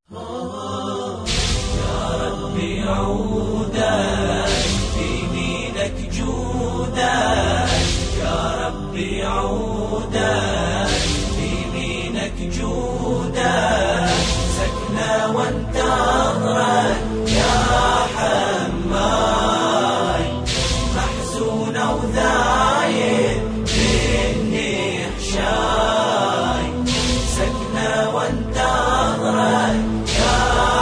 يا ربي عودك بيمينك جودك، يا ربي عودك بيمينك جودك، سكنة وانتظرك يا حماي، محزونة وذايد مني حشاي، سكنة وانتظرك يا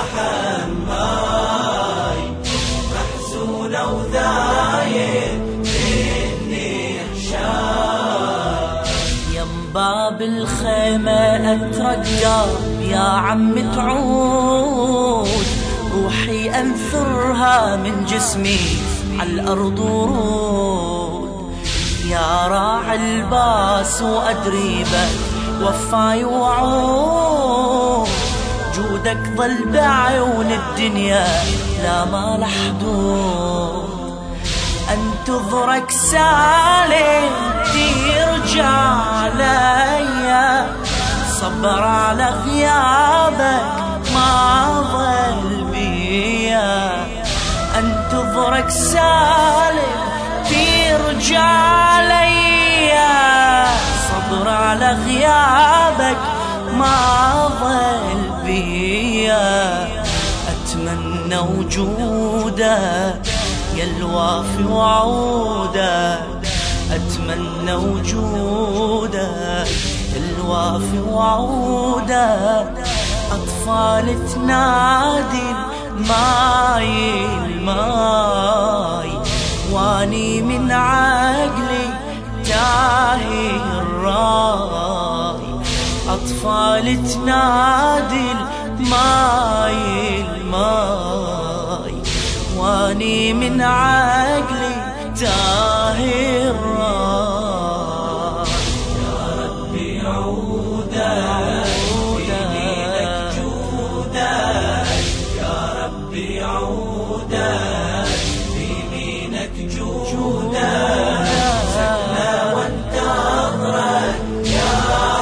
حماي، محزونة وذايد مني حشاي. يم باب الخيمة أترقى يا عم تعود، روحي أنثرها من جسمي عالأرض ورود، يا راعي الباس وأدريبك وفاي وعود، جودك ظل بعيون الدنيا لا ما له حدود، انتظرك سالم ترجع عليا، صبر على غيابك ما ظل بيا، انتظرك سالم ترجع عليا، صبر على غيابك ما ظل بيا، اتمنى وجودك يا الوافي وعودك، اتمنى وجودك يا الوافي وعودك، اطفال تنادي الماي الماي، واني من عقلي تاهي الراي، اطفال تنادي الماي الماي، واني من عقلي تاهي الراي. يا ربي عودك بيمينك جودك، يا ربي عودك بيمينك جودك، سكنة وانتظرك يا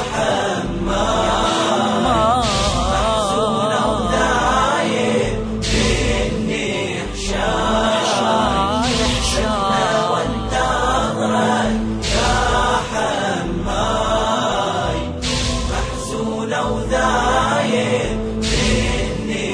حماي، محزونة وذايد مني حشاي، سكنة وانتظرك يا حماي، محزونة وذايد مني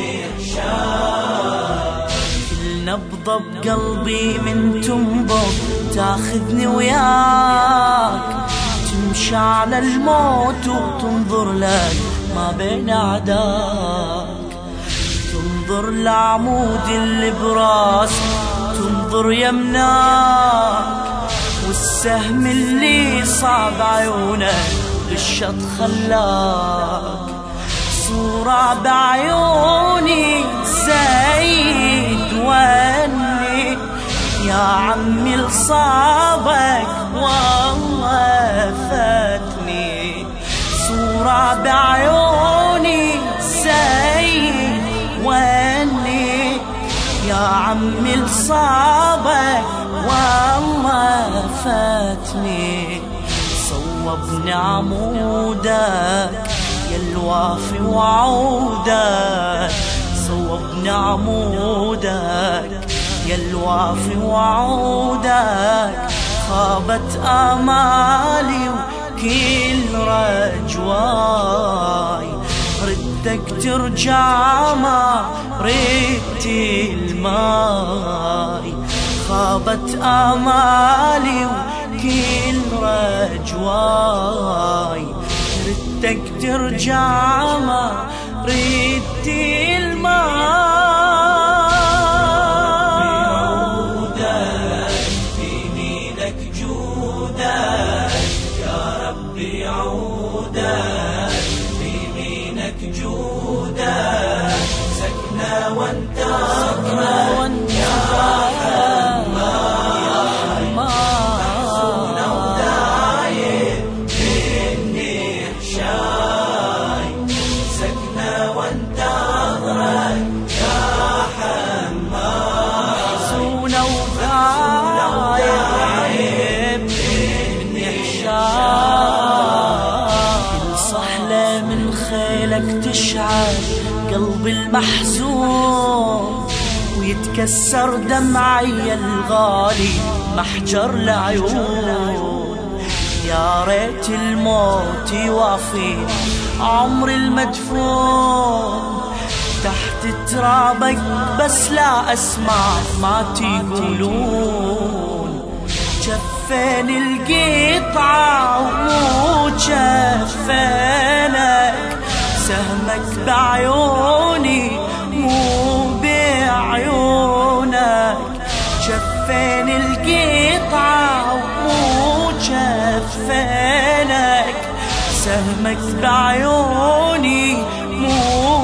حشاي. كل نبضة بقلبي من تنبض تاخذني وياك، تمشي على الموت وتنظر لك ما بين أعداك، تنظر لعمود اللي براس، تنظر يمناك، والسهم اللي صاب عيونك بالشط خلاك، صورة بعيوني زايد واني، يا عمي لصابك والله فاتني، صورة بعيوني زايد واني، يا عمي لصابك والله فاتني، صوبني عمودك يا الوافي وعودك، صوبني عمودك يا الوافي وعودك، خابت آمالي وكل رجواي، ردك ترجع ما ردت الماي، خابت آمالي وكل رجواي، ردك ترجع ما ردت الماي. بيمينك جودك، سكنة وانتظرك يا حماي، محزونة وذايد مني حشاي، سكنة وانتظرك يا حماي، محزونة وذايد مني حشاي، لك تشعل قلبي المحزون ويتكسر دمعي الغالي محجر العيون. يا ريت الموت يوافيني عمري المدفون تحت ترابك بس لا أسمع ما تقولون. جفين القطعة ومو جفينك سهمك بعيوني مو بعيونك. جفين القطعة ومو جفينك سهمك بعيوني مو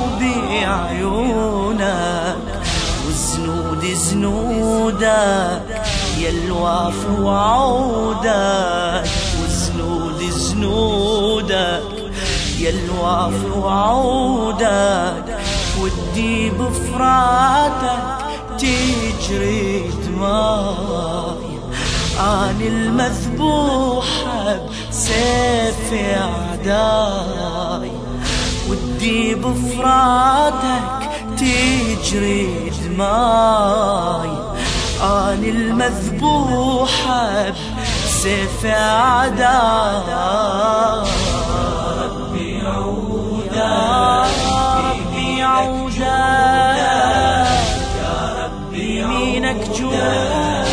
بعيونك. وزنود زنودك يا الوافي وعودك. وزنود زنودك يا الوافي وعودك. ودي بفراتك تجري دماي عن المذبوحة بسيف أعداي. ودي بفراتك تجري دماي عن المذبوحة بسيف أعداي. ربي عودك ربي عودك يا ربي يمينك جودك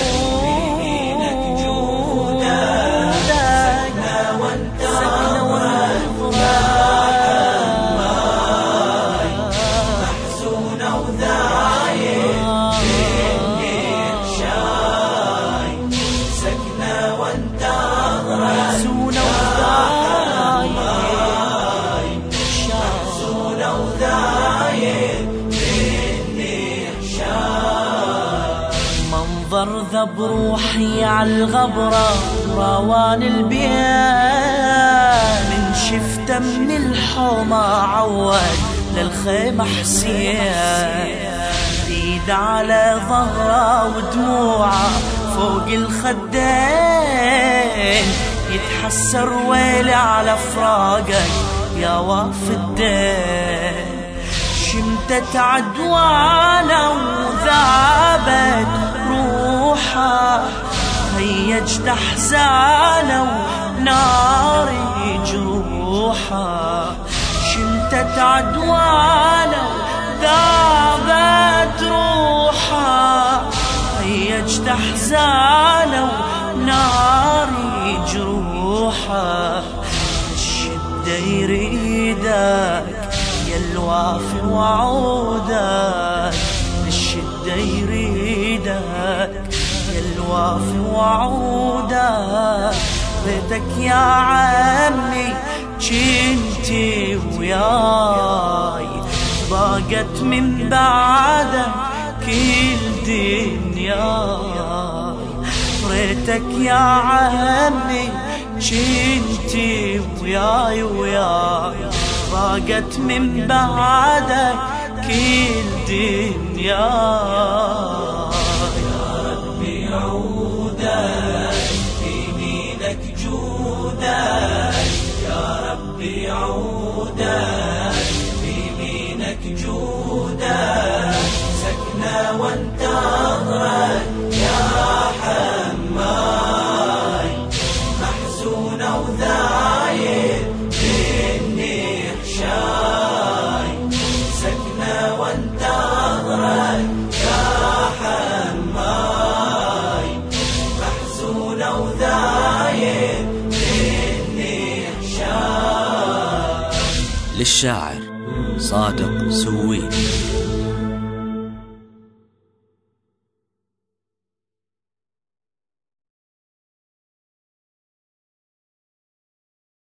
ذب روحي عالغبرة روان البيان. من شفته من الحومة عود للخيمة حسين. ايد على ظهره ودموعه فوق الخدين. يتحسر ويلي على فراقك يا واف الدين. شمتت عدوانا وذابت روحه. هيجت احزانه وناري جروحه. شمتت عدوانا ذابت روحه. هيجت احزانه وناري جروحه. الشدة يريدك يا الوافي وعودك. الشدة يريدك يا الوافي وعودك. بيتك يا عمي جنتي وياي. ضاقت من بعدك كل دنياي. ريتك يا عمي جنتي وياي وياي. ضاقت من بعدك كل دنياي. يا ربي عودك بيمينك جودك. يا ربي عودك بيمينك جودك. سكنة وانتظرك يا حماي. محزونة وذايب مني حشاي. سكنة وانتظرك يا حماي. محزونة وذايب مني حشاي. للشاعر صادق سويني.